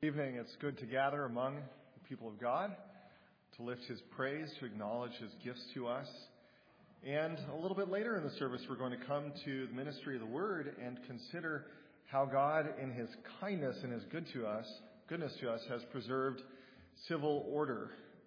Evening, it's good to gather among the people of God, to lift his praise, to acknowledge his gifts to us. And a little bit later in the service, we're going to come to the ministry of the word and consider how God, in his kindness and his goodness to us, has preserved civil order.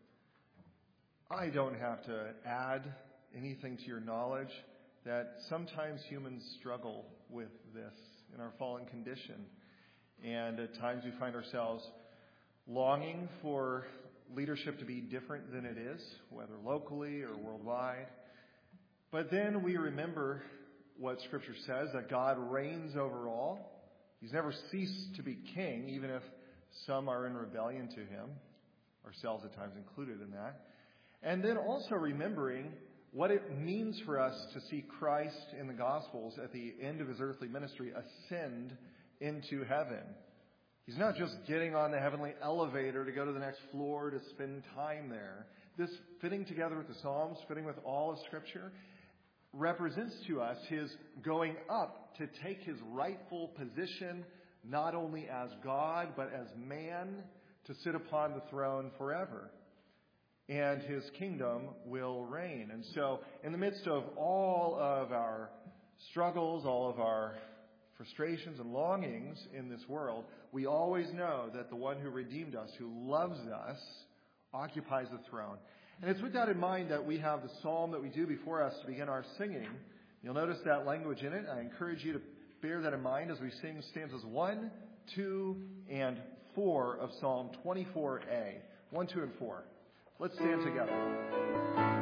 I don't have to add anything to your knowledge that sometimes humans struggle with this in our fallen condition. And at times we find ourselves longing for leadership to be different than it is, whether locally or worldwide. But then we remember what Scripture says, that God reigns over all. He's never ceased to be king, even if some are in rebellion to him, ourselves at times included in that. And then also remembering what it means for us to see Christ in the Gospels at the end of his earthly ministry ascend into heaven. He's not just getting on the heavenly elevator to go to the next floor to spend time there. This, fitting together with the Psalms, fitting with all of Scripture, represents to us his going up to take his rightful position, not only as God, but as man, to sit upon the throne forever. And his kingdom will reign. And so, in the midst of all of our struggles, all of our frustrations and longings in this world, we always know that the one who redeemed us, who loves us, occupies the throne. And it's with that in mind that we have the psalm that we do before us to begin our singing. You'll notice that language in it. I encourage you to bear that in mind as we sing stanzas 1, 2, and 4 of Psalm 24a. 1, 2, and 4. Let's stand together.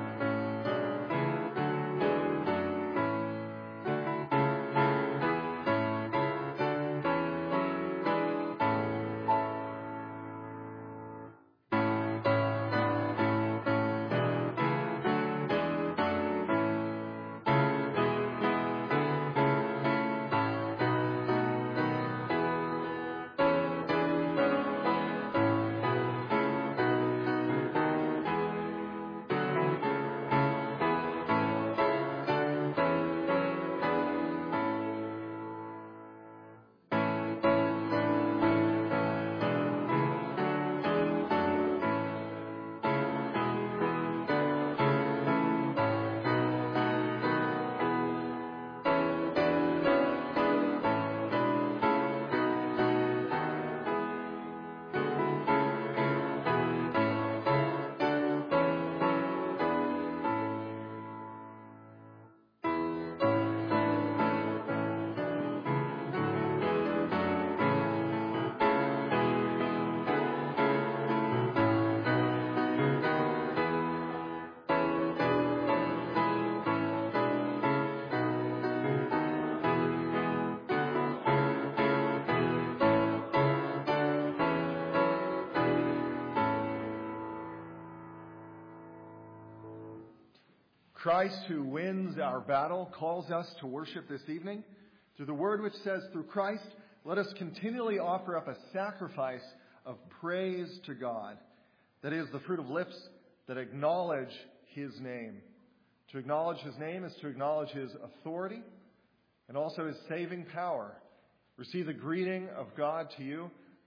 Christ, who wins our battle, calls us to worship this evening through the word which says, through Christ, let us continually offer up a sacrifice of praise to God. That is the fruit of lips that acknowledge his name. To acknowledge his name is to acknowledge his authority and also his saving power. Receive the greeting of God to you.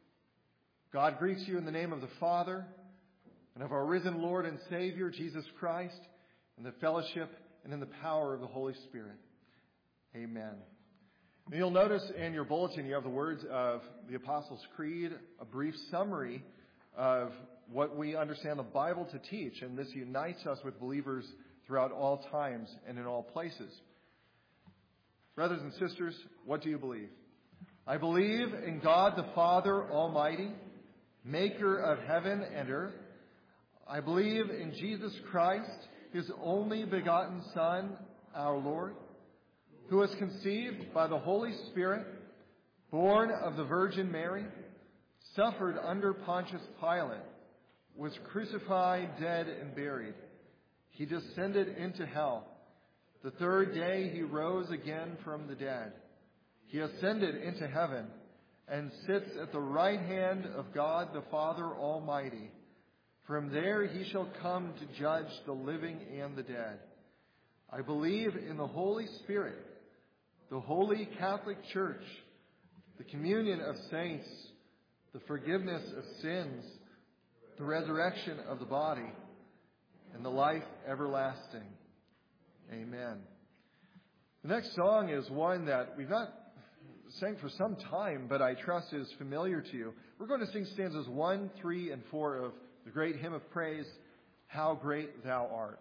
God greets you in the name of the Father and of our risen Lord and Savior, Jesus Christ, in the fellowship and in the power of the Holy Spirit. Amen. And you'll notice in your bulletin you have the words of the Apostles' Creed, a brief summary of what we understand the Bible to teach, and this unites us with believers throughout all times and in all places. Brothers and sisters, what do you believe? I believe in God the Father Almighty, maker of heaven and earth. I believe in Jesus Christ, his only begotten Son, our Lord, who was conceived by the Holy Spirit, born of the Virgin Mary, suffered under Pontius Pilate, was crucified, dead, and buried. He descended into hell. The third day he rose again from the dead. He ascended into heaven and sits at the right hand of God the Father Almighty. From there he shall come to judge the living and the dead. I believe in the Holy Spirit, the Holy Catholic Church, the communion of saints, the forgiveness of sins, the resurrection of the body, and the life everlasting. Amen. The next song is one that we've not sang for some time, but I trust is familiar to you. We're going to sing stanzas 1, 3, and 4 of the great hymn of praise, How Great Thou Art.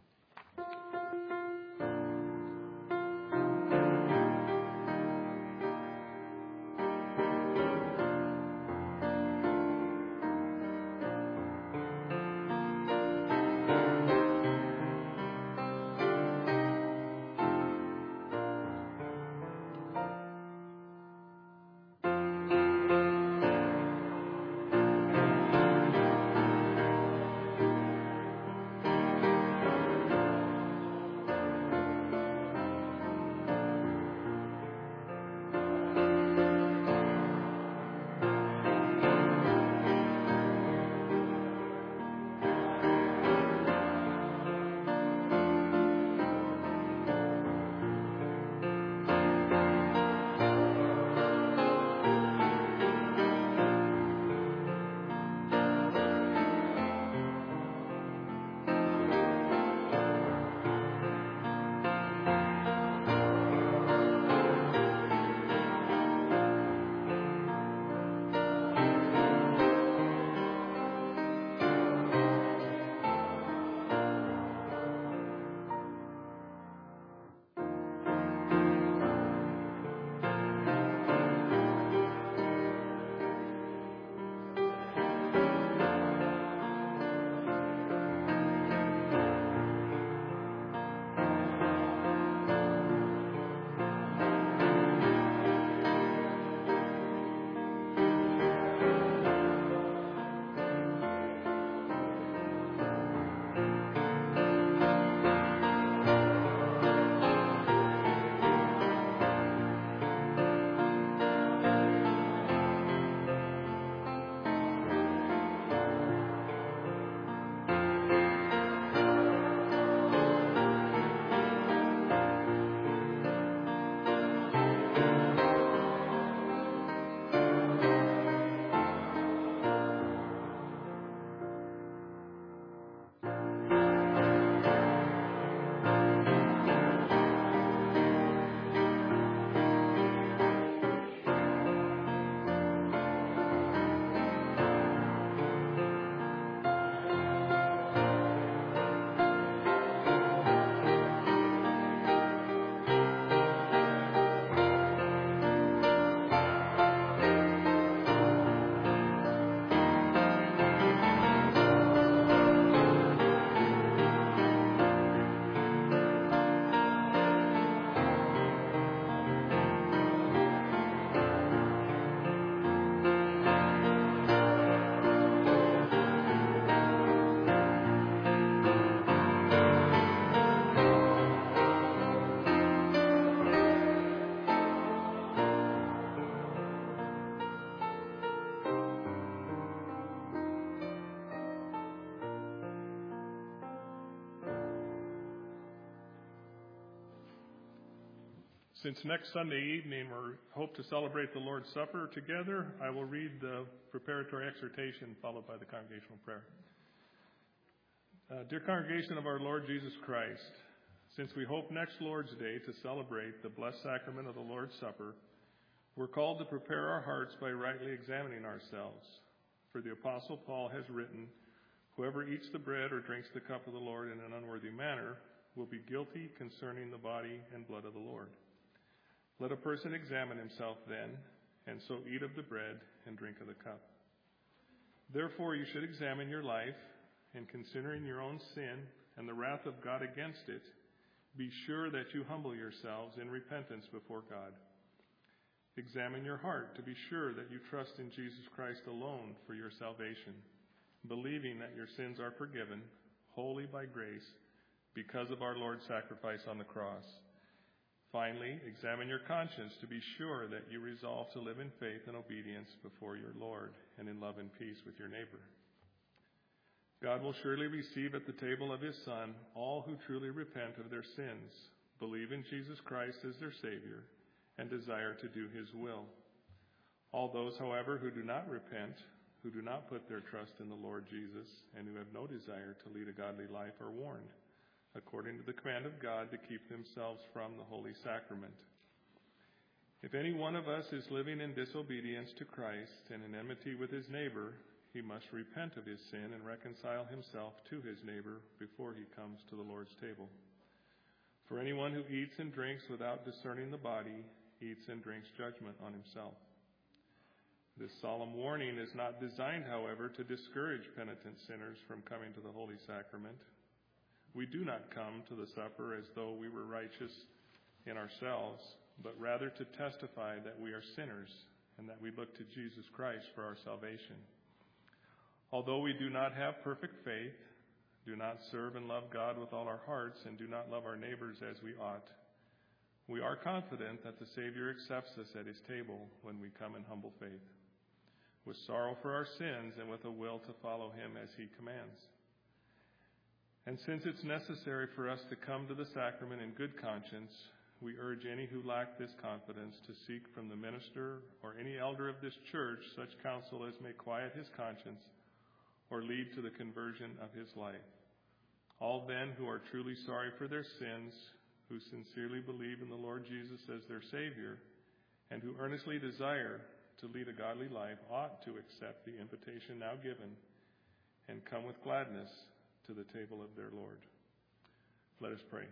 Since next Sunday evening we hope to celebrate the Lord's Supper together, I will read the preparatory exhortation followed by the congregational prayer. Dear congregation of our Lord Jesus Christ, since we hope next Lord's Day to celebrate the blessed sacrament of the Lord's Supper, we're called to prepare our hearts by rightly examining ourselves. For the Apostle Paul has written, "Whoever eats the bread or drinks the cup of the Lord in an unworthy manner will be guilty concerning the body and blood of the Lord. Let a person examine himself then, and so eat of the bread and drink of the cup. Therefore you should examine your life, and considering your own sin and the wrath of God against it, be sure that you humble yourselves in repentance before God. Examine your heart to be sure that you trust in Jesus Christ alone for your salvation, believing that your sins are forgiven, wholly by grace, because of our Lord's sacrifice on the cross. Finally, examine your conscience to be sure that you resolve to live in faith and obedience before your Lord and in love and peace with your neighbor. God will surely receive at the table of his Son all who truly repent of their sins, believe in Jesus Christ as their Savior, and desire to do his will. All those, however, who do not repent, who do not put their trust in the Lord Jesus, and who have no desire to lead a godly life are warned, according to the command of God, to keep themselves from the holy sacrament. If any one of us is living in disobedience to Christ and in enmity with his neighbor, he must repent of his sin and reconcile himself to his neighbor before he comes to the Lord's table. For anyone who eats and drinks without discerning the body eats and drinks judgment on himself. This solemn warning is not designed, however, to discourage penitent sinners from coming to the Holy Sacrament. We do not come to the supper as though we were righteous in ourselves, but rather to testify that we are sinners and that we look to Jesus Christ for our salvation. Although we do not have perfect faith, do not serve and love God with all our hearts, and do not love our neighbors as we ought, we are confident that the Savior accepts us at his table when we come in humble faith, with sorrow for our sins and with a will to follow him as he commands. And since it's necessary for us to come to the sacrament in good conscience, we urge any who lack this confidence to seek from the minister or any elder of this church such counsel as may quiet his conscience or lead to the conversion of his life. All then who are truly sorry for their sins, who sincerely believe in the Lord Jesus as their Savior, and who earnestly desire to lead a godly life ought to accept the invitation now given and come with gladness to the table of their Lord. Let us pray.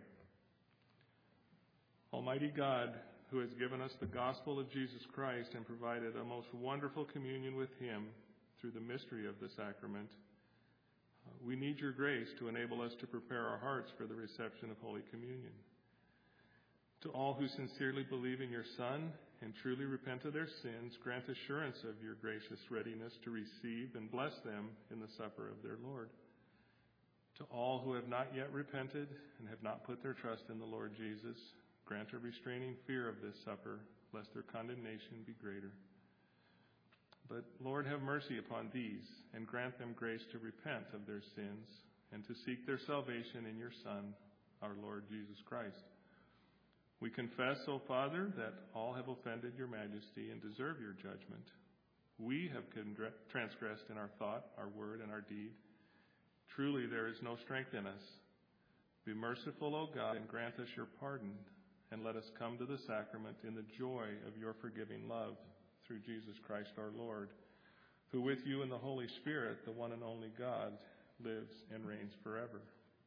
Almighty God, who has given us the gospel of Jesus Christ and provided a most wonderful communion with him through the mystery of the sacrament, we need your grace to enable us to prepare our hearts for the reception of Holy Communion. To all who sincerely believe in your Son and truly repent of their sins, grant assurance of your gracious readiness to receive and bless them in the supper of their Lord. To all who have not yet repented and have not put their trust in the Lord Jesus, grant a restraining fear of this supper, lest their condemnation be greater. But, Lord, have mercy upon these, and grant them grace to repent of their sins and to seek their salvation in your Son, our Lord Jesus Christ. We confess, O Father, that all have offended your majesty and deserve your judgment. We have transgressed in our thought, our word, and our deed. Truly, there is no strength in us. Be merciful, O God, and grant us your pardon, and let us come to the sacrament in the joy of your forgiving love, through Jesus Christ our Lord, who with you and the Holy Spirit, the one and only God, lives and reigns forever.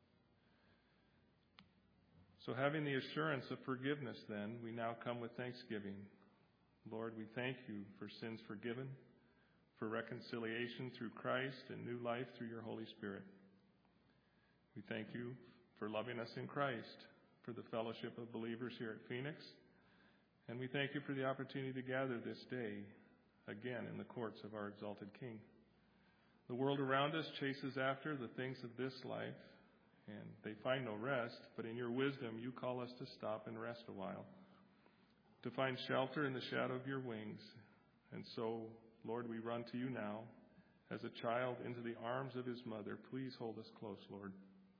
So having the assurance of forgiveness then, we now come with thanksgiving. Lord, we thank you for sins forgiven, for reconciliation through Christ and new life through your Holy Spirit. We thank you for loving us in Christ, for the fellowship of believers here at Phoenix, and we thank you for the opportunity to gather this day again in the courts of our exalted King. The world around us chases after the things of this life, and they find no rest, but in your wisdom you call us to stop and rest a while, to find shelter in the shadow of your wings. And so, Lord, we run to you now as a child into the arms of his mother. Please hold us close, Lord.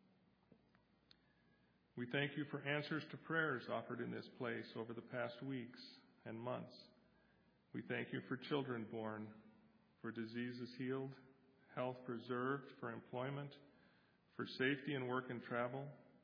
We thank you for answers to prayers offered in this place over the past weeks and months. We thank you for children born, for diseases healed, health preserved, for employment, for safety in work and travel,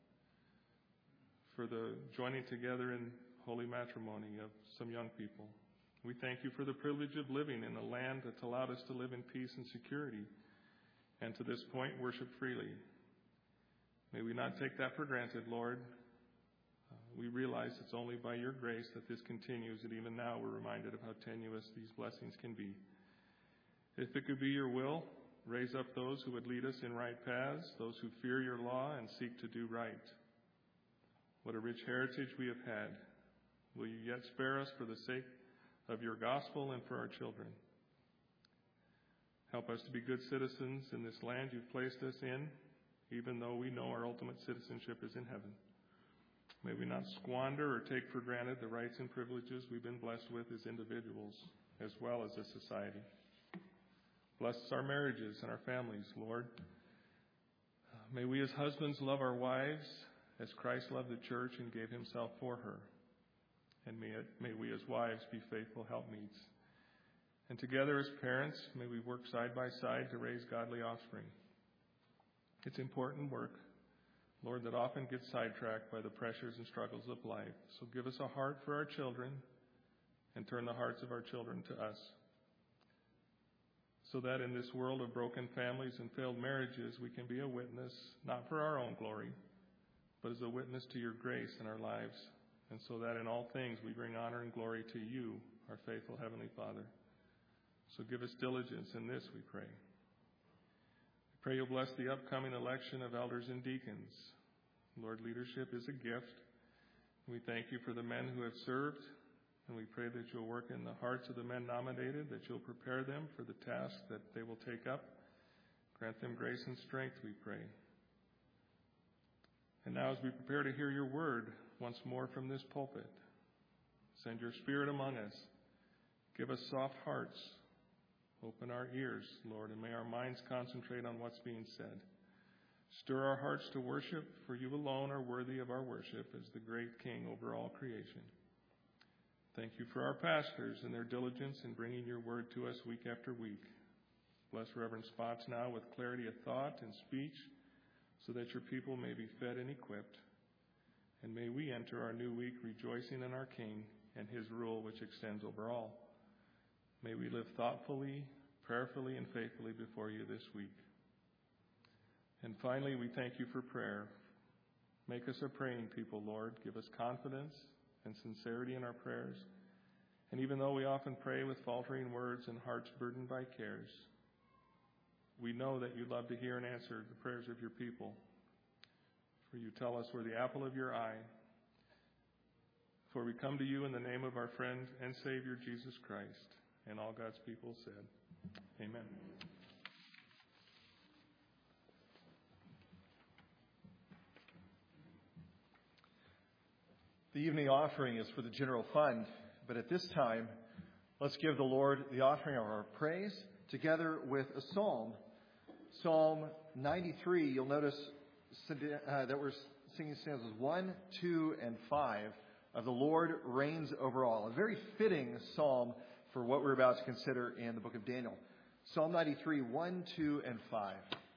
for the joining together in holy matrimony of some young people. We thank you for the privilege of living in a land that's allowed us to live in peace and security, and to this point worship freely. May we not take that for granted, Lord. We realize it's only by your grace that this continues, and even now we're reminded of how tenuous these blessings can be. If it could be your will, raise up those who would lead us in right paths, those who fear your law and seek to do right. What a rich heritage we have had. Will you yet spare us for the sake of your gospel and for our children? Help us to be good citizens in this land you've placed us in, even though we know our ultimate citizenship is in heaven. May we not squander or take for granted the rights and privileges we've been blessed with as individuals, as well as a society. Bless our marriages and our families, Lord. May we as husbands love our wives as Christ loved the church and gave himself for her. And may we as wives be faithful helpmeets And together as parents, may we work side by side to raise godly offspring. It's important work, Lord, that often gets sidetracked by the pressures and struggles of life. So give us a heart for our children and turn the hearts of our children to us, so that in this world of broken families and failed marriages, we can be a witness, not for our own glory, but as a witness to your grace in our lives, and so that in all things we bring honor and glory to you, our faithful Heavenly Father. So give us diligence in this, we pray. We pray you'll bless the upcoming election of elders and deacons. Lord, leadership is a gift. We thank you for the men who have served, and we pray that you'll work in the hearts of the men nominated, that you'll prepare them for the task that they will take up. Grant them grace and strength, we pray. And now as we prepare to hear your word once more from this pulpit, send your Spirit among us. Give us soft hearts. Open our ears, Lord, and may our minds concentrate on what's being said. Stir our hearts to worship, for you alone are worthy of our worship as the great King over all creation. Thank you for our pastors and their diligence in bringing your word to us week after week. Bless Reverend Spots now with clarity of thought and speech, so that your people may be fed and equipped. And may we enter our new week rejoicing in our King and his rule which extends over all. May we live thoughtfully, prayerfully, and faithfully before you this week. And finally, we thank you for prayer. Make us a praying people, Lord. Give us confidence and sincerity in our prayers. And even though we often pray with faltering words and hearts burdened by cares, we know that you love to hear and answer the prayers of your people. For you tell us we're the apple of your eye. For we come to you in the name of our friend and Savior, Jesus Christ. And all God's people said, amen. The evening offering is for the general fund, but at this time, let's give the Lord the offering of our praise together with a psalm. Psalm 93, you'll notice that we're singing stanzas 1, 2, and 5 of The Lord Reigns Over All. A very fitting psalm for what we're about to consider in the book of Daniel. Psalm 93, 1, 2, and 5.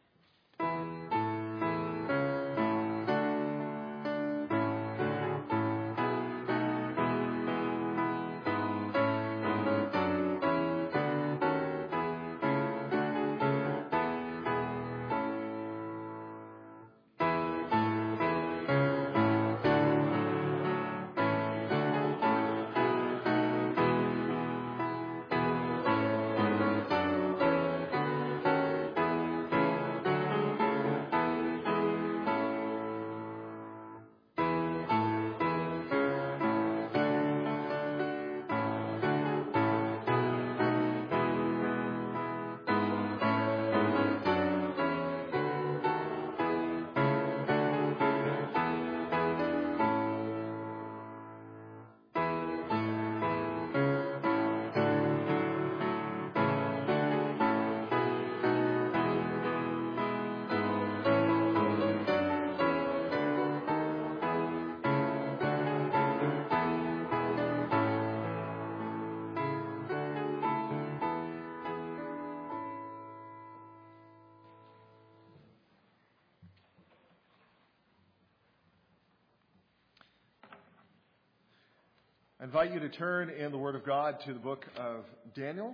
I invite you to turn in the Word of God to the book of Daniel,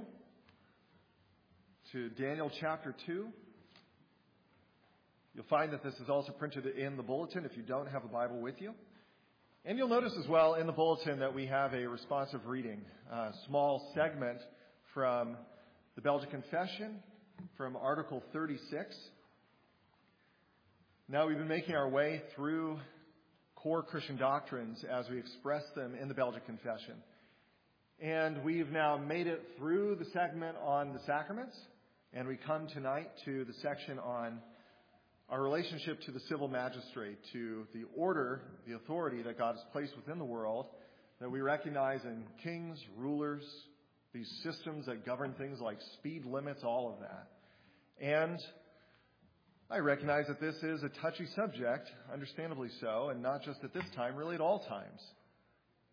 to Daniel chapter 2. You'll find that this is also printed in the bulletin if you don't have a Bible with you. And you'll notice as well in the bulletin that we have a responsive reading, a small segment from the Belgic Confession, from Article 36. Now we've been making our way through core Christian doctrines as we express them in the Belgic Confession. And we've now made it through the segment on the sacraments, and we come tonight to the section on our relationship to the civil magistrate, to the order, the authority that God has placed within the world, that we recognize in kings, rulers, these systems that govern things like speed limits, all of that. And I recognize that this is a touchy subject, understandably so, and not just at this time, really at all times.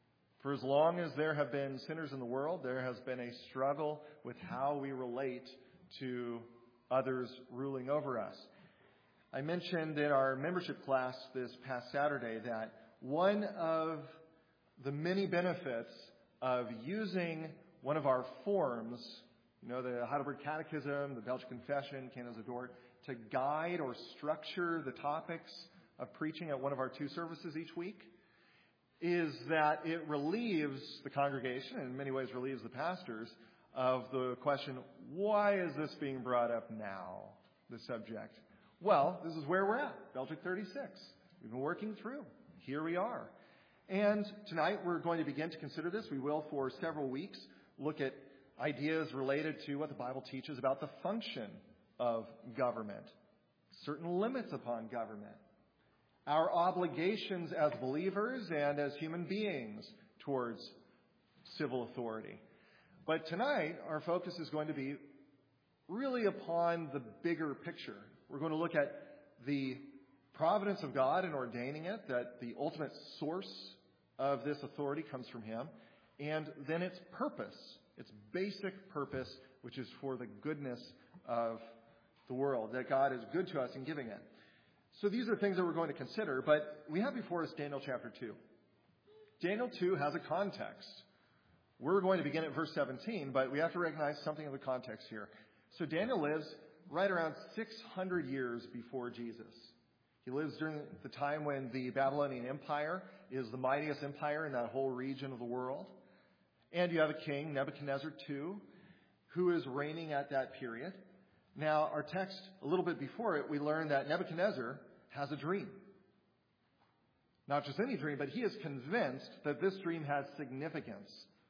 For as long as there have been sinners in the world, there has been a struggle with how we relate to others ruling over us. I mentioned in our membership class this past Saturday that one of the many benefits of using one of our forms, the Heidelberg Catechism, the Belgian Confession, Canons of Dort, to guide or structure the topics of preaching at one of our 2 services each week, is that it relieves the congregation, and in many ways relieves the pastors, of the question, why is this being brought up now, the subject? Well, this is where we're at, Belgic 36. We've been working through. Here we are. And tonight we're going to begin to consider this. We will, for several weeks, look at ideas related to what the Bible teaches about the function of government, certain limits upon government, our obligations as believers and as human beings towards civil authority. But tonight, our focus is going to be really upon the bigger picture. We're going to look at the providence of God in ordaining it, that the ultimate source of this authority comes from Him, and then its purpose, its basic purpose, which is for the goodness of the world, that God is good to us in giving it. So these are things that we're going to consider, but we have before us Daniel chapter 2. Daniel 2 has a context. We're going to begin at verse 17, but we have to recognize something of the context here. So Daniel lives right around 600 years before Jesus. He lives during the time when the Babylonian Empire is the mightiest empire in that whole region of the world. And you have a king, Nebuchadnezzar II, who is reigning at that period. Now, our text, a little bit before it, we learn that Nebuchadnezzar has a dream. Not just any dream, but he is convinced that this dream has significance.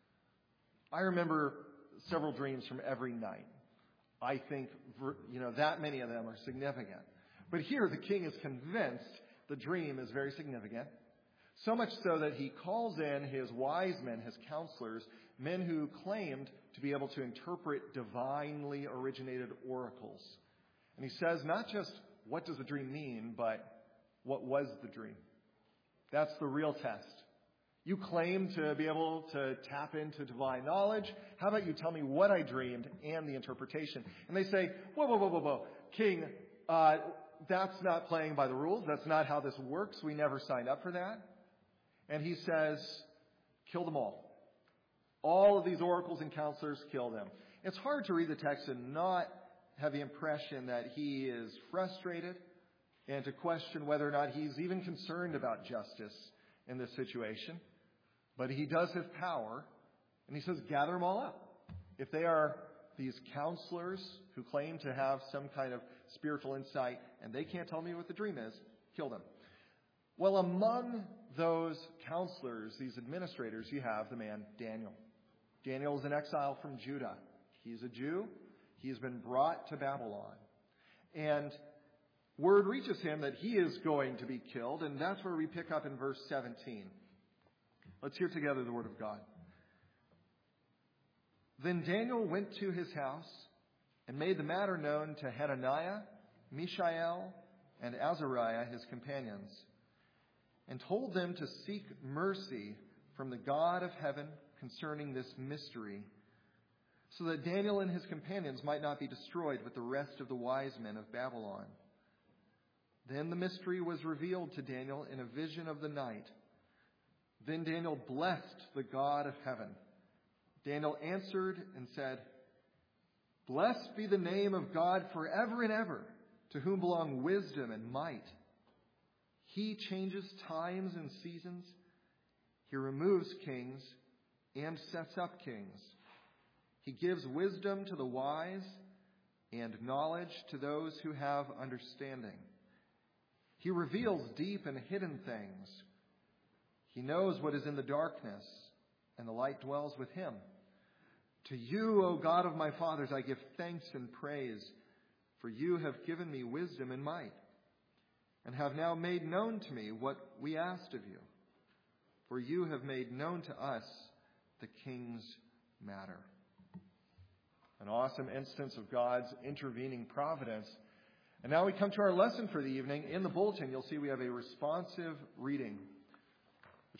I remember several dreams from every night. I think, that many of them are significant. But here, the king is convinced the dream is very significant. So much so that he calls in his wise men, his counselors, men who claimed to be able to interpret divinely originated oracles. And he says not just what does the dream mean, but what was the dream? That's the real test. You claim to be able to tap into divine knowledge. How about you tell me what I dreamed and the interpretation? And they say, whoa, King, that's not playing by the rules. That's not how this works. We never signed up for that. And he says, kill them all. All of these oracles and counselors, kill them. It's hard to read the text and not have the impression that he is frustrated and to question whether or not he's even concerned about justice in this situation. But he does have power, and he says, gather them all up. If they are these counselors who claim to have some kind of spiritual insight, and they can't tell me what the dream is, kill them. Well, among those counselors, these administrators, you have the man Daniel. Daniel is an exile from Judah. He's a Jew. He has been brought to Babylon. And word reaches him that he is going to be killed, and that's where we pick up in verse 17. Let's hear together the word of God. Then Daniel went to his house and made the matter known to Hananiah, Mishael, and Azariah, his companions, and told them to seek mercy from the God of heaven concerning this mystery, so that Daniel and his companions might not be destroyed with the rest of the wise men of Babylon. Then the mystery was revealed to Daniel in a vision of the night. Then Daniel blessed the God of heaven. Daniel answered and said, Blessed be the name of God forever and ever, to whom belong wisdom and might. He changes times and seasons. He removes kings and sets up kings. He gives wisdom to the wise and knowledge to those who have understanding. He reveals deep and hidden things. He knows what is in the darkness, and the light dwells with him. To you, O God of my fathers, I give thanks and praise, for you have given me wisdom and might, and have now made known to me what we asked of you. For you have made known to us the king's matter. An awesome instance of God's intervening providence. And now we come to our lesson for the evening. In the bulletin, you'll see we have a responsive reading, which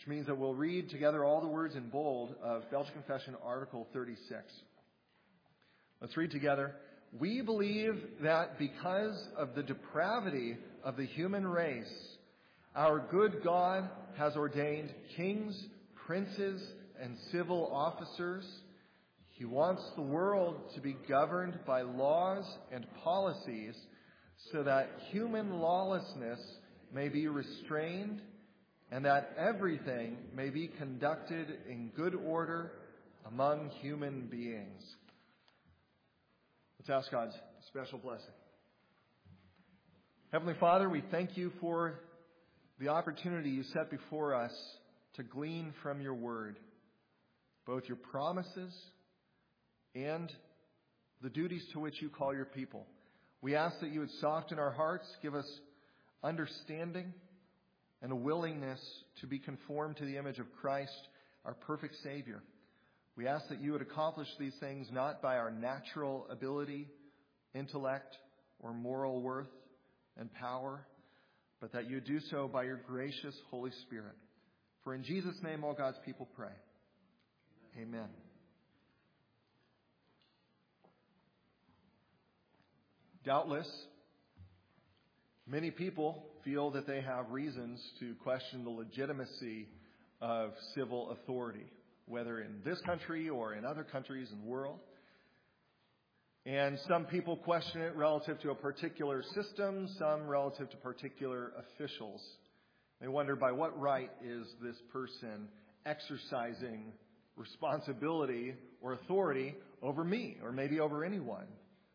which means that we'll read together all the words in bold of Belgian Confession, Article 36. Let's read together. We believe that because of the depravity of the human race, our good God has ordained kings, princes, and civil officers. He wants the world to be governed by laws and policies so that human lawlessness may be restrained and that everything may be conducted in good order among human beings. Let's ask God's special blessing. Heavenly Father, we thank you for the opportunity you set before us to glean from your word, both your promises and the duties to which you call your people. We ask that you would soften our hearts, give us understanding and a willingness to be conformed to the image of Christ, our perfect Savior. We ask that you would accomplish these things not by our natural ability, intellect, or moral worth and power, but that you do so by your gracious Holy Spirit. For in Jesus' name all God's people pray. Amen. Doubtless, many people feel that they have reasons to question the legitimacy of civil authority, whether in this country or in other countries in the world. And some people question it relative to a particular system, some relative to particular officials. They wonder, by what right is this person exercising responsibility or authority over me, or maybe over anyone?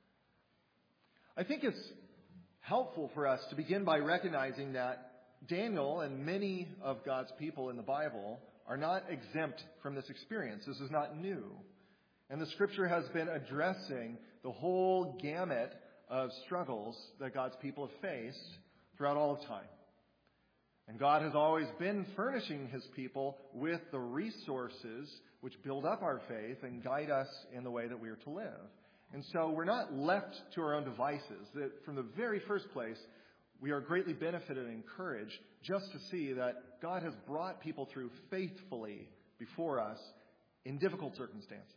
I think it's helpful for us to begin by recognizing that Daniel and many of God's people in the Bible are not exempt from this experience. This is not new. And the Scripture has been addressing the whole gamut of struggles that God's people have faced throughout all of time. And God has always been furnishing his people with the resources which build up our faith and guide us in the way that we are to live. And so we're not left to our own devices. That from the very first place, we are greatly benefited and encouraged just to see that God has brought people through faithfully before us in difficult circumstances.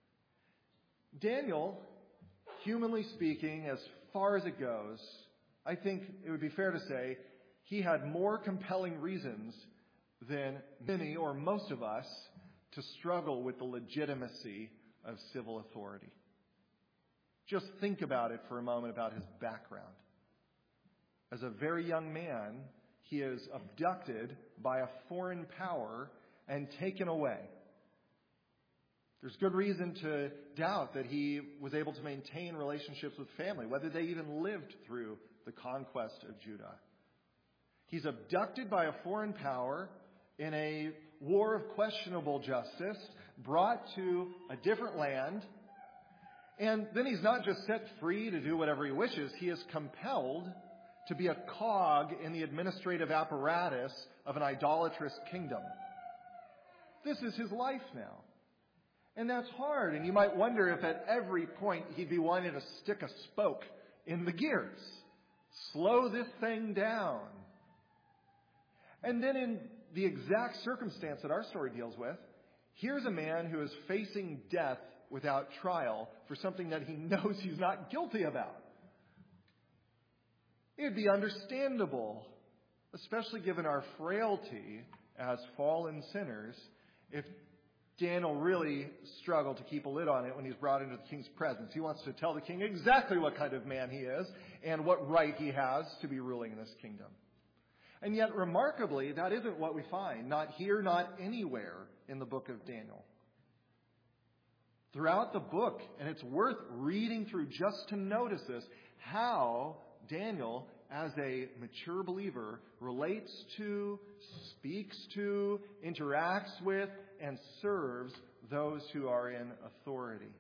Daniel, humanly speaking, as far as it goes, I think it would be fair to say he had more compelling reasons than many or most of us to struggle with the legitimacy of civil authority. Just think about it for a moment, about his background. As a very young man, he is abducted by a foreign power and taken away. There's good reason to doubt that he was able to maintain relationships with family, whether they even lived through the conquest of Judah. He's abducted by a foreign power in a war of questionable justice, brought to a different land, and then he's not just set free to do whatever he wishes. He is compelled to be a cog in the administrative apparatus of an idolatrous kingdom. This is his life now. And that's hard. And you might wonder if at every point he'd be wanting to stick a spoke in the gears. Slow this thing down. And then in the exact circumstance that our story deals with, here's a man who is facing death without trial for something that he knows he's not guilty about. It would be understandable, especially given our frailty as fallen sinners, if Daniel really struggled to keep a lid on it when he's brought into the king's presence. He wants to tell the king exactly what kind of man he is and what right he has to be ruling in this kingdom. And yet, remarkably, that isn't what we find. Not here, not anywhere in the book of Daniel. Throughout the book, and it's worth reading through just to notice this, how Daniel, as a mature believer, relates to, speaks to, interacts with, and serves those who are in authority.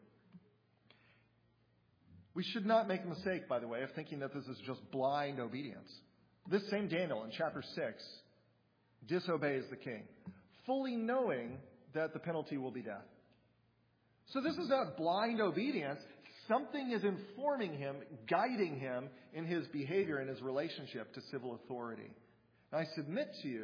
We should not make the mistake, by the way, of thinking that this is just blind obedience. This same Daniel in chapter 6 disobeys the king, fully knowing that the penalty will be death. So this is not blind obedience. Something is informing him, guiding him in his behavior and his relationship to civil authority. And I submit to you,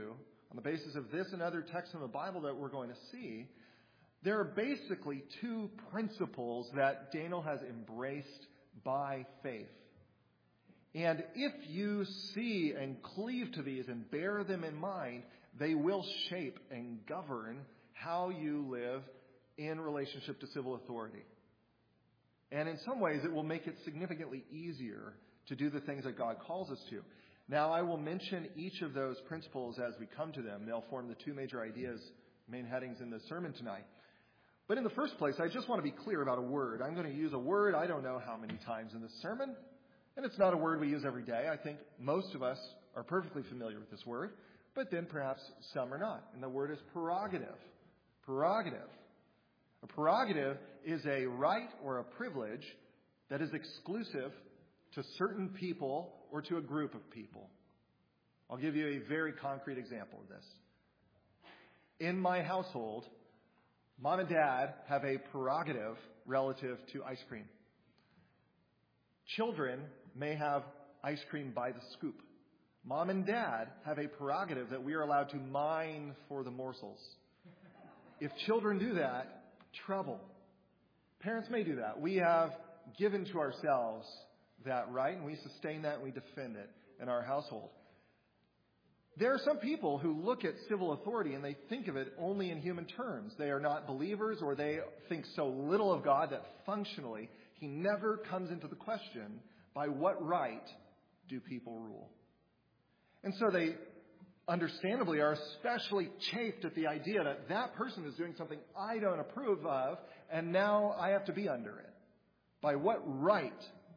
on the basis of this and other texts in the Bible that we're going to see, there are basically two principles that Daniel has embraced by faith. And if you see and cleave to these and bear them in mind, they will shape and govern how you live in relationship to civil authority. And in some ways, it will make it significantly easier to do the things that God calls us to. Now, I will mention each of those principles as we come to them. They'll form the two major ideas, main headings in the sermon tonight. But in the first place, I just want to be clear about a word. I'm going to use a word I don't know how many times in this sermon, and it's not a word we use every day. I think most of us are perfectly familiar with this word, but then perhaps some are not. And the word is prerogative. Prerogative. A prerogative is a right or a privilege that is exclusive to certain people or to a group of people. I'll give you a very concrete example of this. In my household, Mom and Dad have a prerogative relative to ice cream. Children may have ice cream by the scoop. Mom and Dad have a prerogative that we are allowed to mine for the morsels. If children do that, trouble. Parents may do that. We have given to ourselves that right, and we sustain that and we defend it in our household. There are some people who look at civil authority and they think of it only in human terms. They are not believers, or they think so little of God that functionally He never comes into the question, by what right do people rule? And so they understandably are especially chafed at the idea that that person is doing something I don't approve of, and now I have to be under it. By what right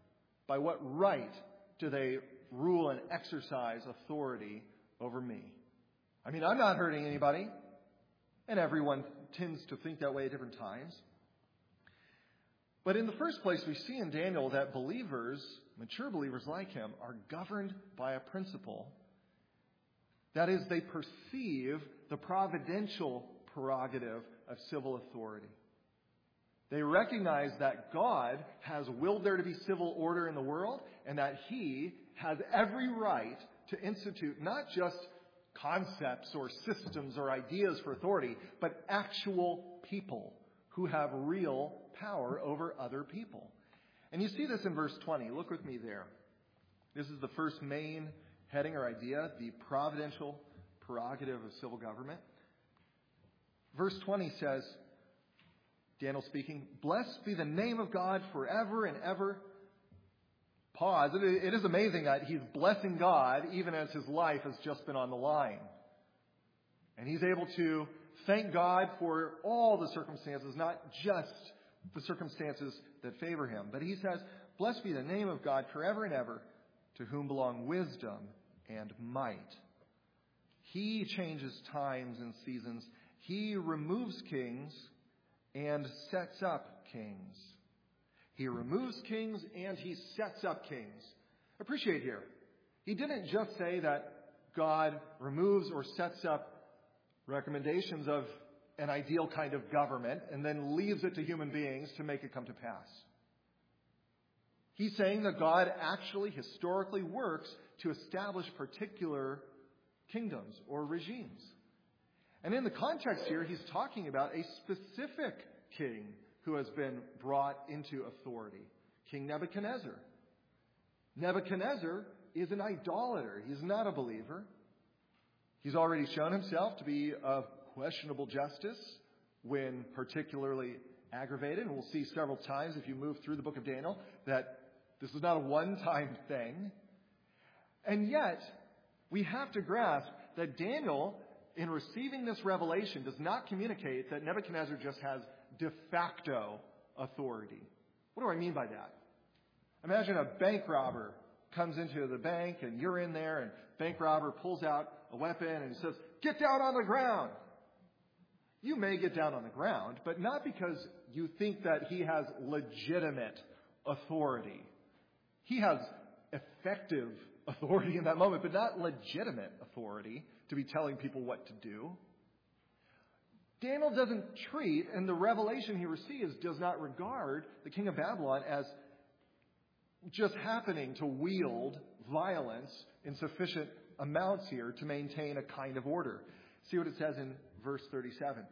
do they rule and exercise authority over me? I mean, I'm not hurting anybody, and everyone tends to think that way at different times. But in the first place, we see in Daniel that believers, mature believers like him, are governed by a principle. That is, they perceive the providential prerogative of civil authority. They recognize that God has willed there to be civil order in the world, and that He has every right to institute not just concepts or systems or ideas for authority, but actual people who have real power over other people. And you see this in verse 20. Look with me there. This is the first main heading or idea, the providential prerogative of civil government. Verse 20 says, Daniel speaking, "Blessed be the name of God forever and ever." Pause. It is amazing that he's blessing God even as his life has just been on the line. And he's able to thank God for all the circumstances, not just the circumstances that favor him. But he says, "Blessed be the name of God forever and ever, to whom belong wisdom and might. He changes times and seasons. He removes kings and sets up kings." He removes kings and he sets up kings. Appreciate here. He didn't just say that God removes or sets up recommendations of an ideal kind of government and then leaves it to human beings to make it come to pass. He's saying that God actually historically works to establish particular kingdoms or regimes. And in the context here, he's talking about a specific king who has been brought into authority, King Nebuchadnezzar. Nebuchadnezzar is an idolater. He's not a believer. He's already shown himself to be of questionable justice when particularly aggravated. And we'll see several times if you move through the book of Daniel that this is not a one-time thing. And yet, we have to grasp that Daniel, in receiving this revelation, does not communicate that Nebuchadnezzar just has de facto authority. What do I mean by that? Imagine a bank robber comes into the bank and you're in there, and bank robber pulls out a weapon and says, "Get down on the ground." You may get down on the ground, but not because you think that he has legitimate authority. He has effective authority in that moment, but not legitimate authority to be telling people what to do. Daniel doesn't treat, and the revelation he receives does not regard the king of Babylon as just happening to wield violence in sufficient amounts here to maintain a kind of order. See what it says in verse 37.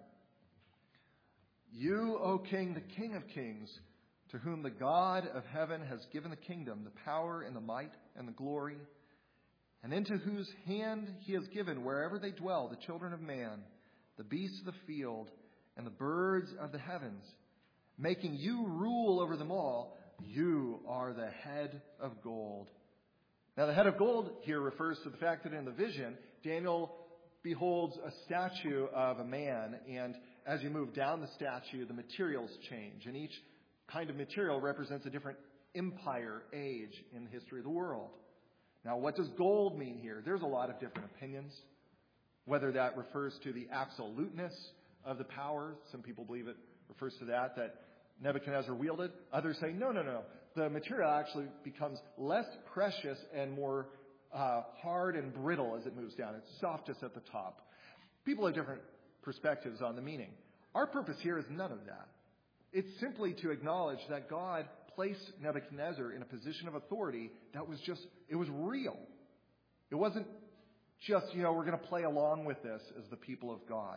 You, O king, the King of kings, to whom the God of heaven has given the kingdom, the power and the might and the glory, and into whose hand he has given wherever they dwell the children of man, the beasts of the field, and the birds of the heavens, making you rule over them all, you are the head of gold. Now, the head of gold here refers to the fact that in the vision, Daniel beholds a statue of a man, and as you move down the statue, the materials change, and each kind of material represents a different empire age in the history of the world. Now, what does gold mean here? There's a lot of different opinions, whether that refers to the absoluteness of the power. Some people believe it refers to that Nebuchadnezzar wielded. Others say, no. The material actually becomes less precious and more hard and brittle as it moves down. It's softest at the top. People have different perspectives on the meaning. Our purpose here is none of that. It's simply to acknowledge that God placed Nebuchadnezzar in a position of authority that was it was real. It wasn't just, we're going to play along with this as the people of God.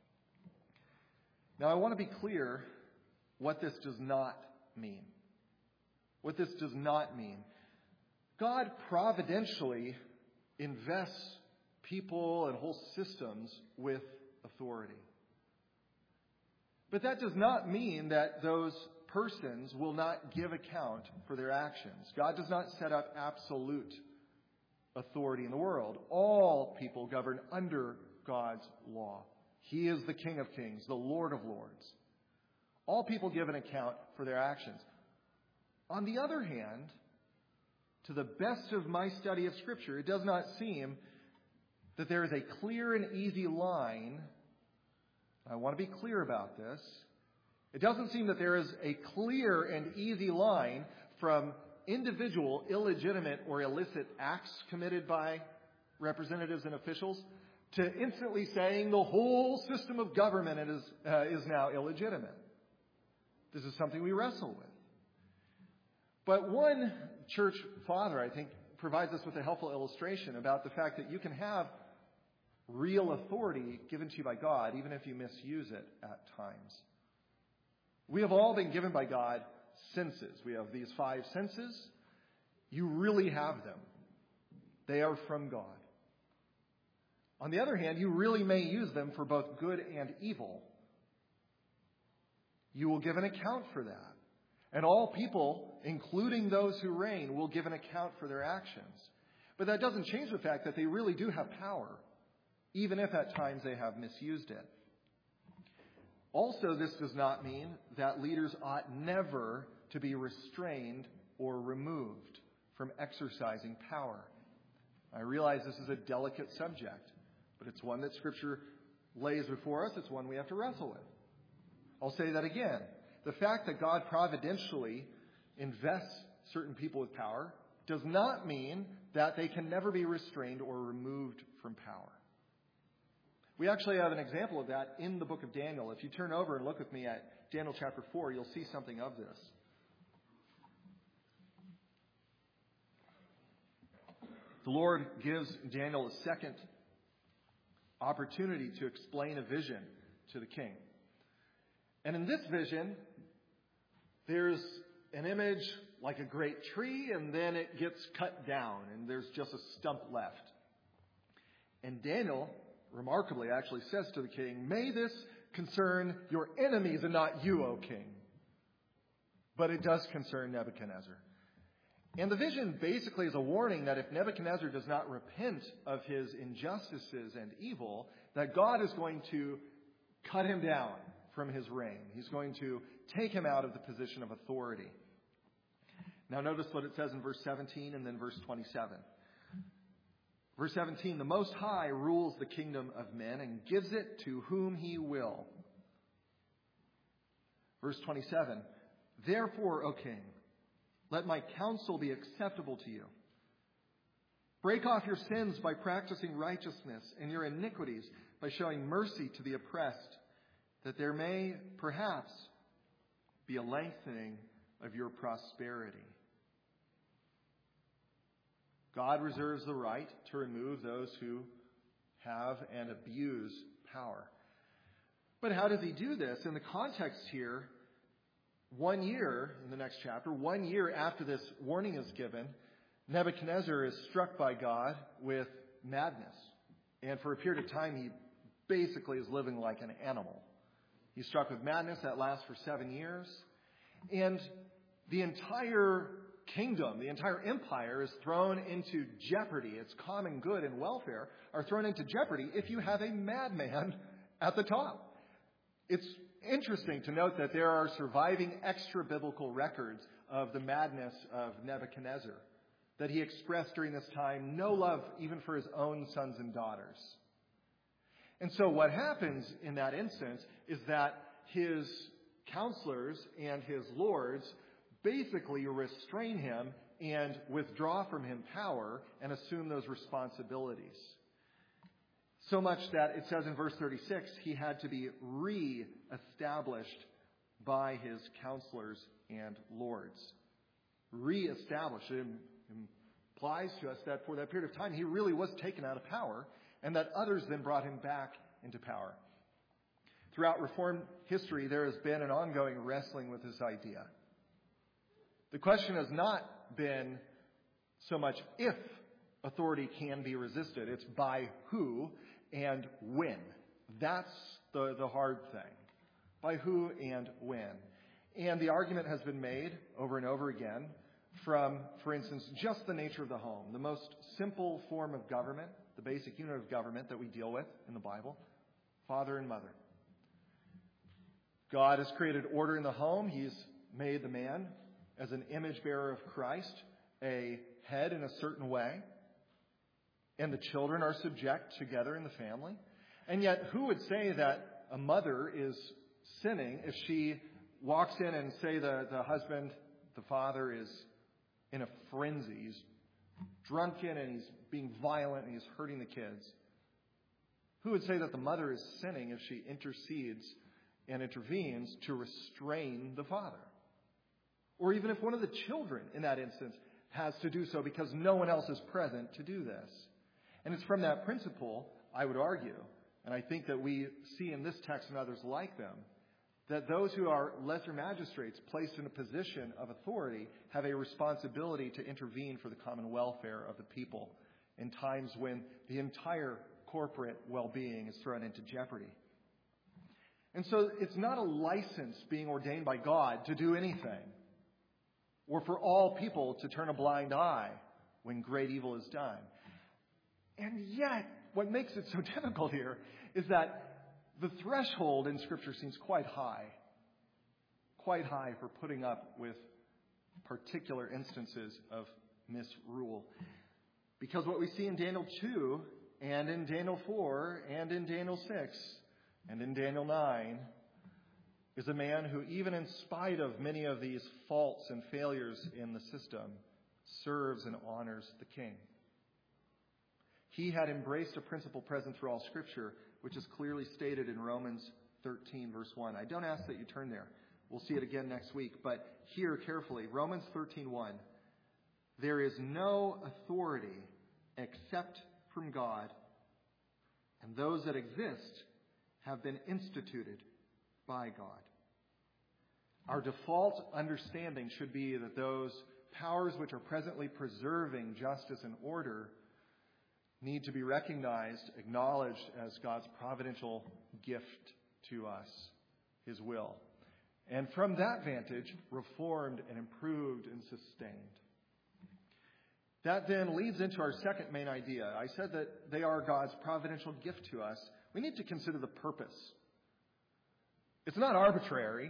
Now, I want to be clear what this does not mean. What this does not mean. God providentially invests people and whole systems with authority. But that does not mean that those persons will not give account for their actions. God does not set up absolute authority in the world. All people govern under God's law. He is the King of kings, the Lord of lords. All people give an account for their actions. On the other hand, to the best of my study of Scripture, it does not seem that there is a clear and easy line. I want to be clear about this. It doesn't seem that there is a clear and easy line from individual illegitimate or illicit acts committed by representatives and officials to instantly saying the whole system of government is now illegitimate. This is something we wrestle with. But one church father, I think, provides us with a helpful illustration about the fact that you can have real authority given to you by God, even if you misuse it at times. We have all been given by God senses. We have these 5 senses. You really have them. They are from God. On the other hand, you really may use them for both good and evil. You will give an account for that. And all people, including those who reign, will give an account for their actions. But that doesn't change the fact that they really do have power, even if at times they have misused it. Also, this does not mean that leaders ought never to be restrained or removed from exercising power. I realize this is a delicate subject, but it's one that Scripture lays before us. It's one we have to wrestle with. I'll say that again. The fact that God providentially invests certain people with power does not mean that they can never be restrained or removed from power. We actually have an example of that in the book of Daniel. If you turn over and look with me at Daniel chapter 4, you'll see something of this. The Lord gives Daniel a second opportunity to explain a vision to the king. And in this vision, there's an image like a great tree, and then it gets cut down, and there's just a stump left. And Daniel, remarkably, actually says to the king, "May this concern your enemies and not you, O king." But it does concern Nebuchadnezzar. And the vision basically is a warning that if Nebuchadnezzar does not repent of his injustices and evil, that God is going to cut him down from his reign. He's going to take him out of the position of authority. Now notice what it says in verse 17 and then verse 27. Verse 17, "The Most High rules the kingdom of men and gives it to whom he will." Verse 27, "Therefore, O king, let my counsel be acceptable to you. Break off your sins by practicing righteousness and your iniquities by showing mercy to the oppressed, that there may perhaps be a lengthening of your prosperity." God reserves the right to remove those who have and abuse power. But how does he do this? In the context here, 1 year, in the next chapter, 1 year after this warning is given, Nebuchadnezzar is struck by God with madness. And for a period of time, he basically is living like an animal. He's struck with madness that lasts for 7 years. And the entire kingdom, the entire empire is thrown into jeopardy. Its common good and welfare are thrown into jeopardy if you have a madman at the top. It's interesting to note that there are surviving extra-biblical records of the madness of Nebuchadnezzar, that he expressed during this time no love even for his own sons and daughters. And so what happens in that instance is that his counselors and his lords basically restrain him and withdraw from him power and assume those responsibilities. So much that it says in verse 36, he had to be re-established by his counselors and lords. Re-established. It implies to us that for that period of time, he really was taken out of power, and that others then brought him back into power. Throughout Reformed history, there has been an ongoing wrestling with this idea. The question has not been so much if authority can be resisted. It's by who and when. That's the hard thing. By who and when. And the argument has been made over and over again from, for instance, just the nature of the home. The most simple form of government, the basic unit of government that we deal with in the Bible, father and mother. God has created order in the home. He's made the man as an image bearer of Christ, a head in a certain way. And the children are subject together in the family. And yet, who would say that a mother is sinning if she walks in and say the husband, the father, is in a frenzy? He's drunken and he's being violent and he's hurting the kids. Who would say that the mother is sinning if she intercedes and intervenes to restrain the father? Or even if one of the children in that instance has to do so because no one else is present to do this. And it's from that principle, I would argue, and I think that we see in this text and others like them, that those who are lesser magistrates placed in a position of authority have a responsibility to intervene for the common welfare of the people in times when the entire corporate well-being is thrown into jeopardy. And so it's not a license being ordained by God to do anything, or for all people to turn a blind eye when great evil is done. And yet, what makes it so difficult here is that the threshold in Scripture seems quite high for putting up with particular instances of misrule. Because what we see in Daniel 2, and in Daniel 4, and in Daniel 6, and in Daniel 9, is a man who, even in spite of many of these faults and failures in the system, serves and honors the king. He had embraced a principle present through all Scripture, which is clearly stated in Romans 13, verse 1. I don't ask that you turn there. We'll see it again next week. But hear carefully. Romans 13:1. There is no authority except from God, and those that exist have been instituted by God. Our default understanding should be that those powers which are presently preserving justice and order need to be recognized, acknowledged as God's providential gift to us, His will. And from that vantage, reformed and improved and sustained. That then leads into our second main idea. I said that they are God's providential gift to us. We need to consider the purpose. It's not arbitrary.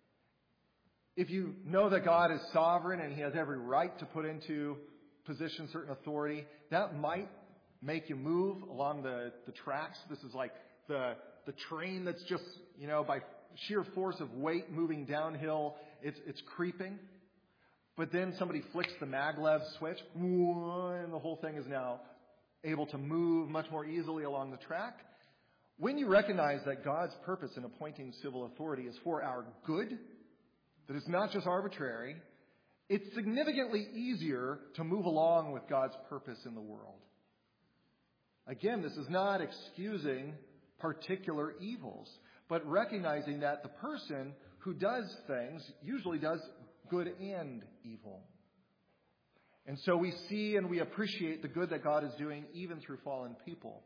If you know that God is sovereign and He has every right to put into position certain authority, that might make you move along the tracks. This is like the train that's just, by sheer force of weight moving downhill, it's creeping. But then somebody flicks the maglev switch, and the whole thing is now able to move much more easily along the track. When you recognize that God's purpose in appointing civil authority is for our good, that it's not just arbitrary, it's significantly easier to move along with God's purpose in the world. Again, this is not excusing particular evils, but recognizing that the person who does things usually does good and evil. And so we see and we appreciate the good that God is doing even through fallen people.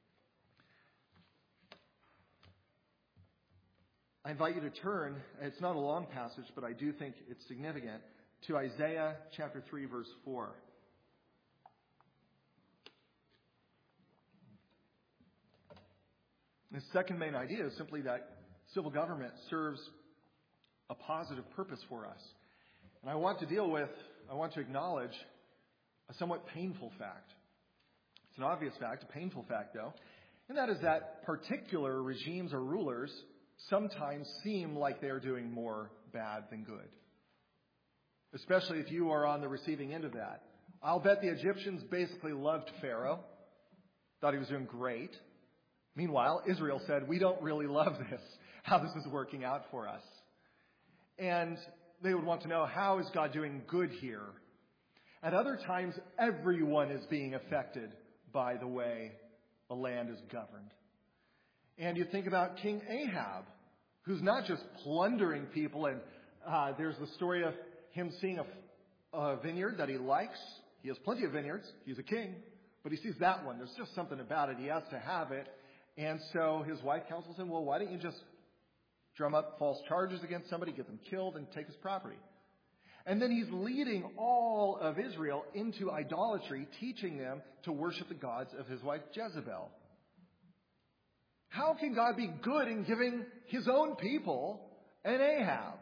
I invite you to turn, it's not a long passage, but I do think it's significant, to Isaiah chapter 3, verse 4. The second main idea is simply that civil government serves a positive purpose for us. And I want to acknowledge a somewhat painful fact. It's an obvious fact, a painful fact though, and that is that particular regimes or rulers sometimes seem like they are doing more bad than good. Especially if you are on the receiving end of that. I'll bet the Egyptians basically loved Pharaoh, thought he was doing great. Meanwhile, Israel said, we don't really love this, how this is working out for us. And they would want to know, how is God doing good here? At other times, everyone is being affected by the way a land is governed. And you think about King Ahab, who's not just plundering people, and there's the story of him seeing a vineyard that he likes. He has plenty of vineyards. He's a king. But he sees that one. There's just something about it. He has to have it. And so his wife counsels him, well, why don't you just drum up false charges against somebody, get them killed, and take his property? And then he's leading all of Israel into idolatry, teaching them to worship the gods of his wife Jezebel. How can God be good in giving his own people an Ahab?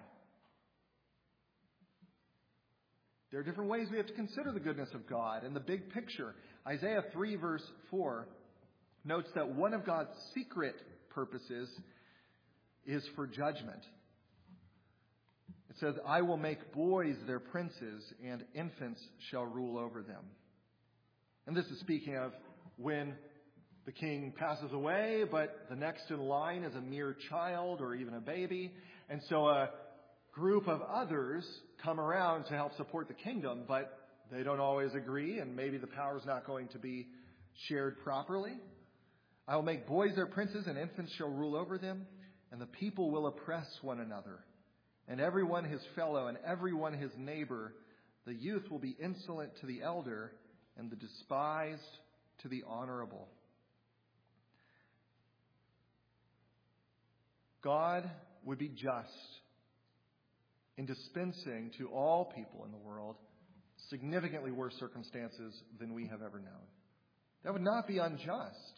There are different ways we have to consider the goodness of God and the big picture. Isaiah 3 verse 4 notes that one of God's secret purposes is for judgment. It says, I will make boys their princes, and infants shall rule over them. And this is speaking of when the king passes away, but the next in line is a mere child or even a baby. And so a group of others come around to help support the kingdom, but they don't always agree, and maybe the power is not going to be shared properly. I will make boys their princes, and infants shall rule over them, and the people will oppress one another, and everyone his fellow, and everyone his neighbor. The youth will be insolent to the elder, and the despised to the honorable. God would be just in dispensing to all people in the world significantly worse circumstances than we have ever known. That would not be unjust.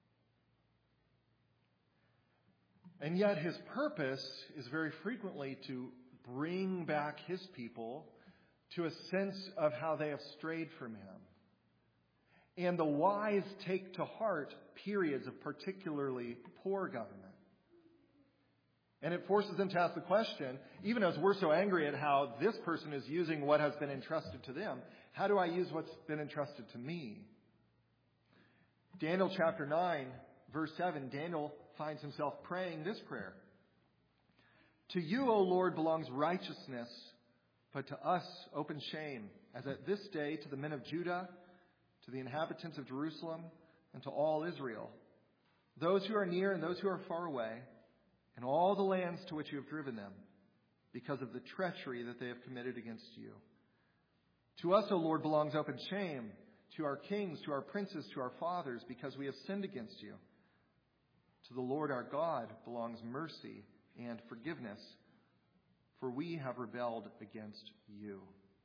And yet his purpose is very frequently to bring back his people to a sense of how they have strayed from him. And the wise take to heart periods of particularly poor government. And it forces them to ask the question, even as we're so angry at how this person is using what has been entrusted to them, how do I use what's been entrusted to me? Daniel chapter 9, verse 7, Daniel finds himself praying this prayer. To you, O Lord, belongs righteousness, but to us open shame, as at this day to the men of Judah, to the inhabitants of Jerusalem, and to all Israel, those who are near and those who are far away, and all the lands to which you have driven them, because of the treachery that they have committed against you. To us, O Lord, belongs open shame, to our kings, to our princes, to our fathers, because we have sinned against you. To the Lord our God belongs mercy and forgiveness, for we have rebelled against you.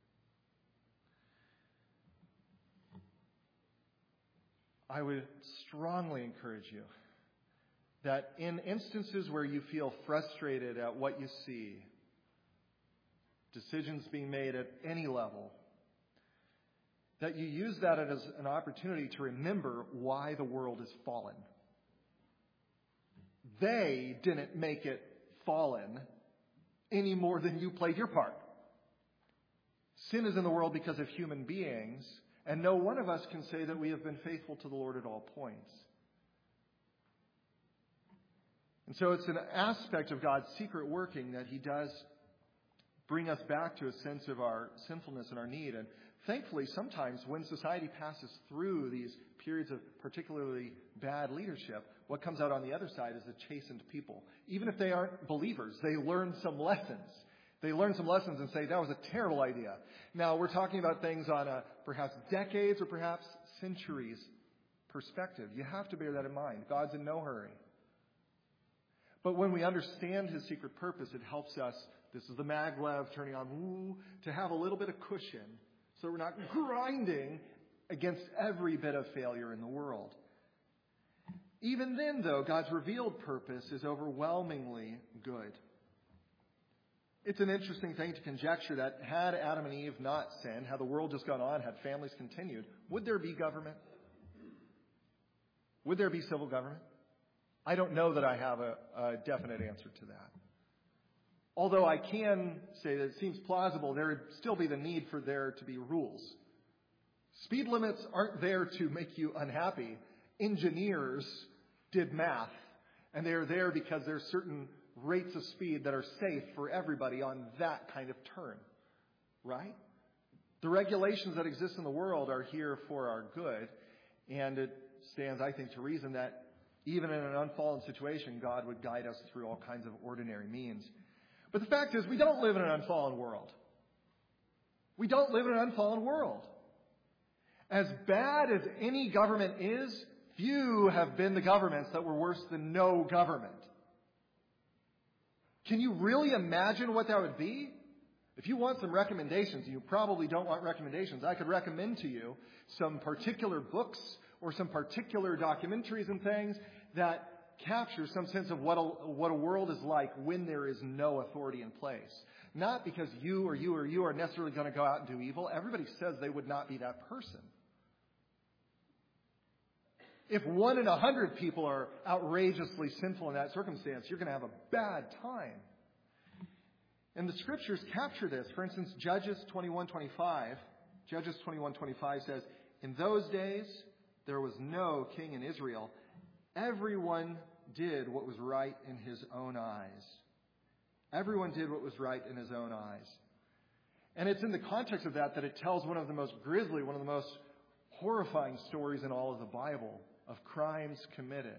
I would strongly encourage you that in instances where you feel frustrated at what you see, decisions being made at any level, that you use that as an opportunity to remember why the world is fallen. They didn't make it fallen any more than you played your part. Sin is in the world because of human beings, and no one of us can say that we have been faithful to the Lord at all points. And so it's an aspect of God's secret working that he does bring us back to a sense of our sinfulness and our need. And thankfully, sometimes when society passes through these periods of particularly bad leadership, what comes out on the other side is a chastened people. Even if they aren't believers, they learn some lessons. They learn some lessons and say, that was a terrible idea. Now, we're talking about things on a perhaps decades or perhaps centuries perspective. You have to bear that in mind. God's in no hurry. But when we understand his secret purpose, it helps us, this is the maglev turning on, to have a little bit of cushion so we're not grinding against every bit of failure in the world. Even then, though, God's revealed purpose is overwhelmingly good. It's an interesting thing to conjecture that had Adam and Eve not sinned, had the world just gone on, had families continued, would there be government? Would there be civil government? I don't know that I have a definite answer to that. Although I can say that it seems plausible there would still be the need for there to be rules. Speed limits aren't there to make you unhappy. Engineers did math, and they're there because there's certain rates of speed that are safe for everybody on that kind of turn, right? The regulations that exist in the world are here for our good, and it stands, I think, to reason that even in an unfallen situation, God would guide us through all kinds of ordinary means. But the fact is, we don't live in an unfallen world. We don't live in an unfallen world. As bad as any government is, few have been the governments that were worse than no government. Can you really imagine what that would be? If you want some recommendations, you probably don't want recommendations. I could recommend to you some particular books or some particular documentaries and things that capture some sense of what a world is like when there is no authority in place. Not because you are necessarily going to go out and do evil. Everybody says they would not be that person. If 1 in 100 people are outrageously sinful in that circumstance, you're going to have a bad time. And the scriptures capture this. For instance, Judges 21:25 says, "In those days there was no king in Israel. Everyone did what was right in his own eyes." Everyone did what was right in his own eyes. And it's in the context of that it tells one of the most grisly, one of the most horrifying stories in all of the Bible of crimes committed.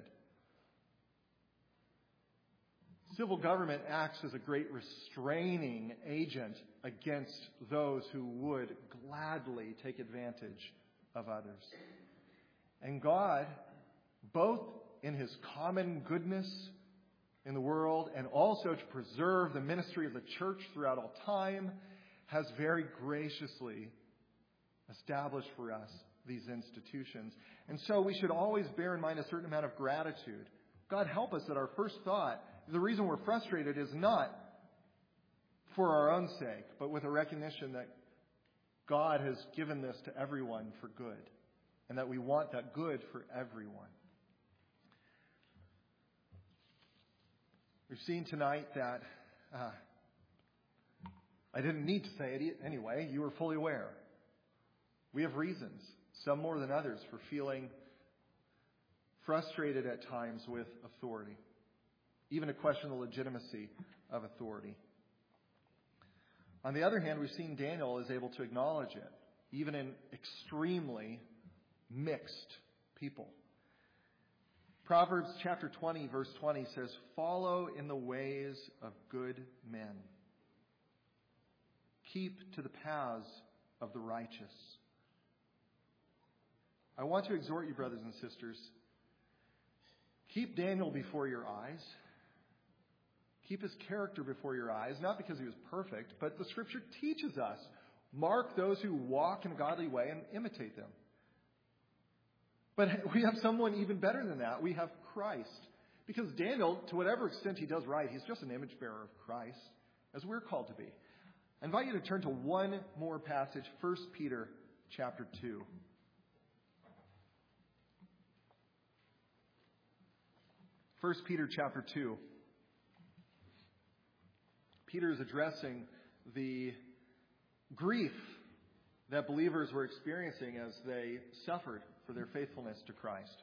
Civil government acts as a great restraining agent against those who would gladly take advantage of others. And God, both in his common goodness in the world and also to preserve the ministry of the church throughout all time, has very graciously established for us these institutions. And so we should always bear in mind a certain amount of gratitude. God help us that our first thought, the reason we're frustrated is not for our own sake, but with a recognition that God has given this to everyone for good, and that we want that good for everyone. We've seen tonight that, I didn't need to say it anyway, you were fully aware. We have reasons, some more than others, for feeling frustrated at times with authority, even to question the legitimacy of authority. On the other hand, we've seen Daniel is able to acknowledge it, even in extremely mixed people. Proverbs chapter 20, verse 20 says, "Follow in the ways of good men. Keep to the paths of the righteous." I want to exhort you, brothers and sisters, keep Daniel before your eyes. Keep his character before your eyes, not because he was perfect, but the Scripture teaches us, mark those who walk in a godly way and imitate them. But we have someone even better than that. We have Christ. Because Daniel, to whatever extent he does right, he's just an image bearer of Christ, as we're called to be. I invite you to turn to one more passage, 1 Peter chapter 2. 1 Peter chapter 2. Peter is addressing the grief that believers were experiencing as they suffered for their faithfulness to Christ.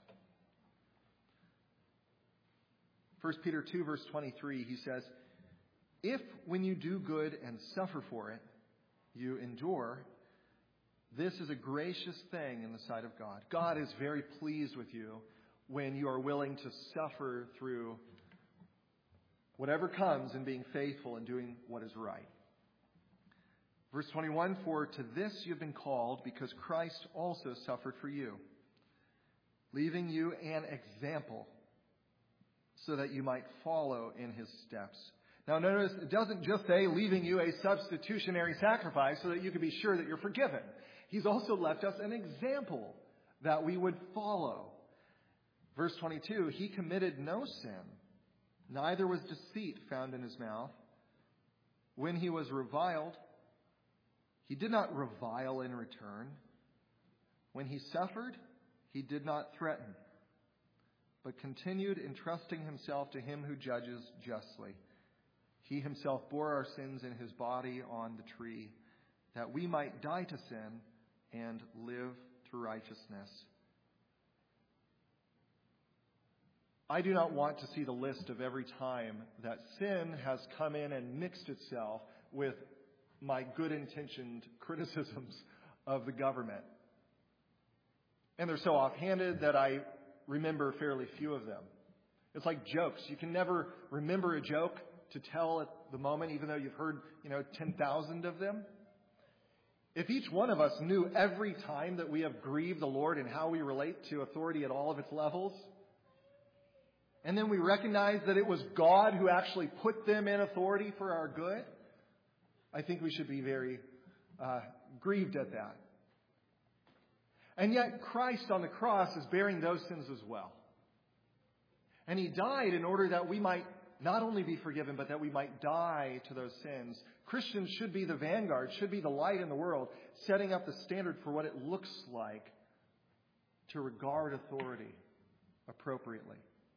1 Peter 2, verse 23, he says, "If when you do good and suffer for it, you endure, This is a gracious thing in the sight of God. God is very pleased with you when you are willing to suffer through whatever comes in being faithful and doing what is right. Verse 21, for to this you have been called, because Christ also suffered for you, leaving you an example so that you might follow in his steps. Now notice, it doesn't just say leaving you a substitutionary sacrifice so that you can be sure that you're forgiven. He's also left us an example that we would follow. Verse 22, he committed no sin, neither was deceit found in his mouth. When he was reviled, he did not revile in return. When he suffered, he did not threaten, but continued entrusting himself to him who judges justly. He himself bore our sins in his body on the tree, that we might die to sin and live to righteousness. I do not want to see the list of every time that sin has come in and mixed itself with my good-intentioned criticisms of the government. And they're so offhanded that I remember fairly few of them. It's like jokes. You can never remember a joke to tell at the moment, even though you've heard, 10,000 of them. If each one of us knew every time that we have grieved the Lord and how we relate to authority at all of its levels, and then we recognize that it was God who actually put them in authority for our good, I think we should be very grieved at that. And yet Christ on the cross is bearing those sins as well. And he died in order that we might not only be forgiven, but that we might die to those sins. Christians should be the vanguard, should be the light in the world, setting up the standard for what it looks like to regard authority appropriately.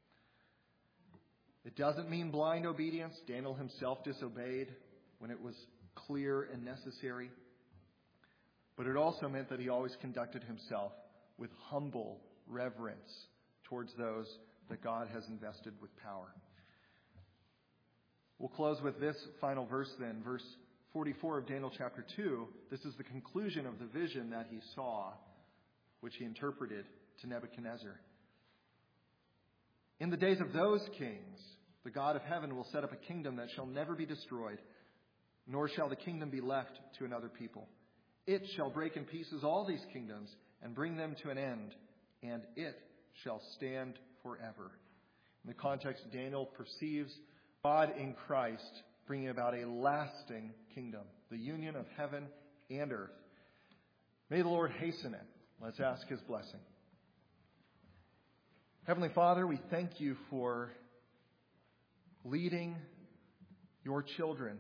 It doesn't mean blind obedience. Daniel himself disobeyed when it was clear and necessary. But it also meant that he always conducted himself with humble reverence towards those that God has invested with power. We'll close with this final verse then, verse 44 of Daniel chapter 2. This is the conclusion of the vision that he saw, which he interpreted to Nebuchadnezzar. In the days of those kings, the God of heaven will set up a kingdom that shall never be destroyed, nor shall the kingdom be left to another people. It shall break in pieces all these kingdoms and bring them to an end, and it shall stand forever. In the context, Daniel perceives God in Christ bringing about a lasting kingdom, the union of heaven and earth. May the Lord hasten it. Let's ask his blessing. Heavenly Father, we thank you for leading your children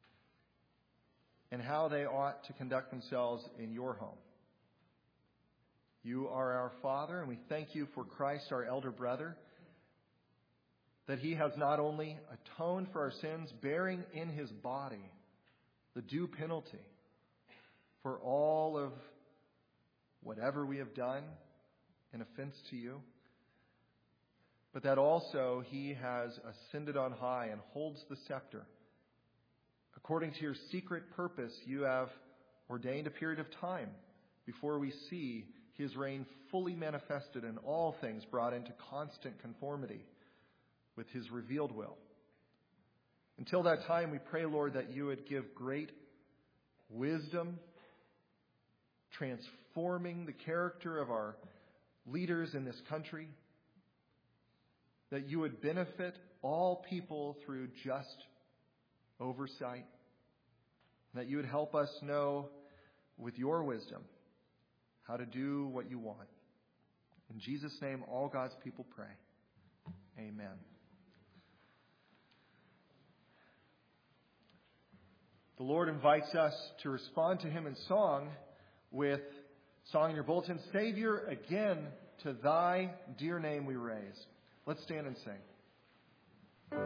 and how they ought to conduct themselves in your home. You are our Father, and we thank you for Christ, our elder brother, that he has not only atoned for our sins, bearing in his body the due penalty for all of whatever we have done in offense to you, but that also he has ascended on high and holds the scepter. According to your secret purpose, you have ordained a period of time before we see his reign fully manifested and all things brought into constant conformity with his revealed will. Until that time, we pray, Lord, that you would give great wisdom, transforming the character of our leaders in this country, that you would benefit all people through just oversight, that you would help us know with your wisdom how to do what you want. In Jesus' name, all God's people pray. Amen. The Lord invites us to respond to him in song with song in your bulletin, Savior, again to thy dear name we raise. Let's stand and sing.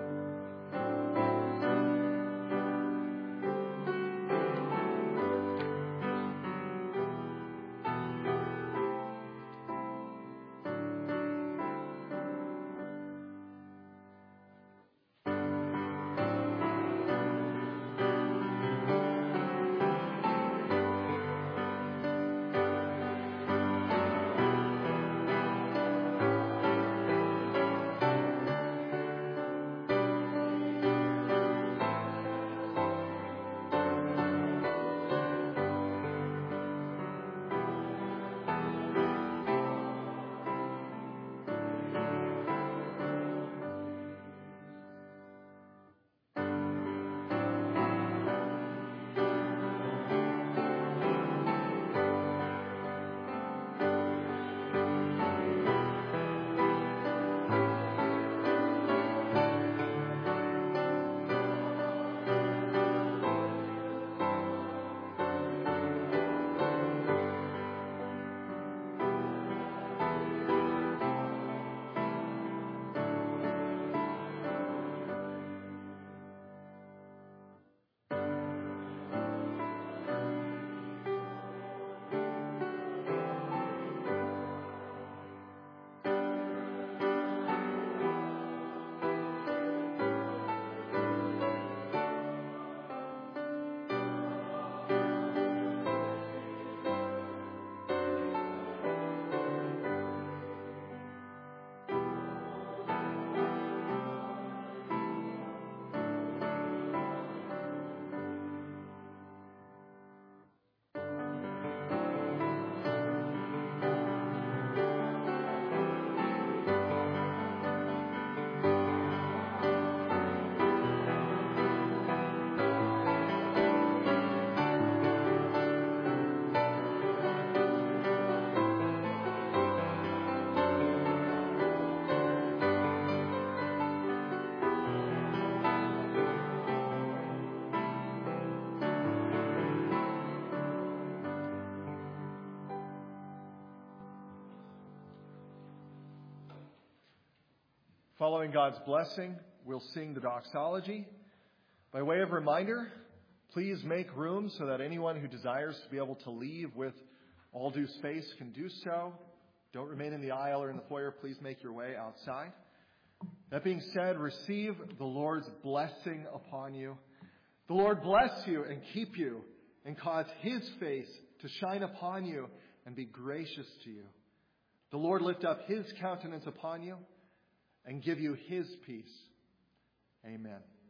Following God's blessing, we'll sing the doxology. By way of reminder, please make room so that anyone who desires to be able to leave with all due space can do so. Don't remain in the aisle or in the foyer. Please make your way outside. That being said, receive the Lord's blessing upon you. The Lord bless you and keep you and cause his face to shine upon you and be gracious to you. The Lord lift up his countenance upon you and give you his peace. Amen.